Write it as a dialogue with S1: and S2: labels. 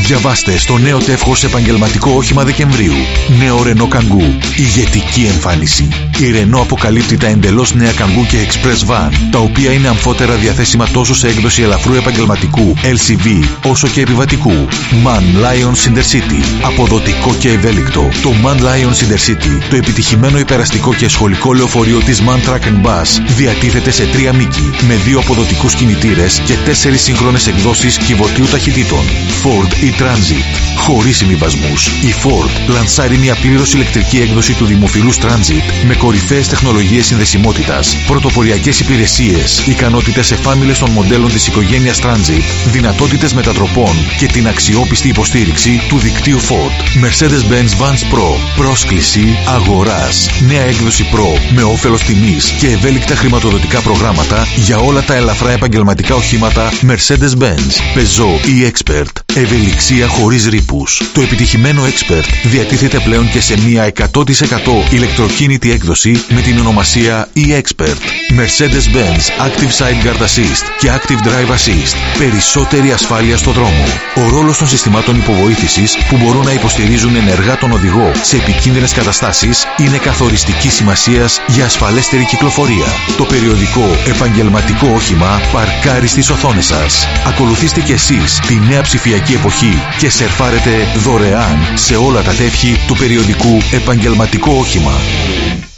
S1: Διαβάστε στο νέο τεύχος επαγγελματικό όχημα Δεκεμβρίου. Νέο Renault Kangoo. Ηγετική εμφάνιση. Η Renault αποκαλύπτει τα εντελώς νέα Kangoo και Express Van, τα οποία είναι αμφότερα διαθέσιμα τόσο σε έκδοση ελαφρού επαγγελματικού LCV όσο και επιβατικού. MAN Lion Intercity. Αποδοτικό και ευέλικτο. Το MAN Lion Intercity, το επιτυχημένο υπεραστικό και σχολικό λεωφορείο της MAN Truck & Bus, διατίθεται σε 3 μήκη, με 2 αποδοτικούς κινητήρες και 4 σύγχρονες εκδόσεις κυβωτίου ταχυτήτων. Ford e-Transit. Χωρίς συμβιβασμούς. Η Ford λανσάρει μια πλήρως ηλεκτρική έκδοση του δημοφιλούς Transit με κορυφαίες τεχνολογίες συνδεσιμότητας, πρωτοποριακές υπηρεσίες, ικανότητες εφάμιλες των μοντέλων της οικογένειας Transit, δυνατότητες μετατροπών και την αξιόπιστη υποστήριξη του δικτύου Ford. Mercedes-Benz Vans Pro. Πρόσκληση αγοράς. Νέα έκδοση Pro με όφελος τιμής και ευέλικτα χρηματοδοτικά προγράμματα για όλα τα ελαφρά επαγγελματικά οχήματα Mercedes-Benz. Peugeot e-Expert. Ευελιξία χωρίς ρήπους. Το επιτυχημένο Expert διατίθεται πλέον και σε μια 100% ηλεκτροκίνητη έκδοση με την ονομασία e-Expert. Mercedes-Benz Active Sideguard Assist και Active Drive Assist. Περισσότερη ασφάλεια στο δρόμο. Ο ρόλος των συστημάτων υποβοήθησης που μπορούν να υποστηρίζουν ενεργά τον οδηγό σε επικίνδυνες καταστάσεις είναι καθοριστικής σημασίας για ασφαλέστερη κυκλοφορία. Το περιοδικό επαγγελματικό όχημα παρκάρει στις οθόνες σας. Ακολουθήστε κι εσείς τη νέα ψηφιακή εποχή και σερφάρετε δωρεάν σε όλα τα τεύχη του περιοδικού επαγγελματικό όχημα.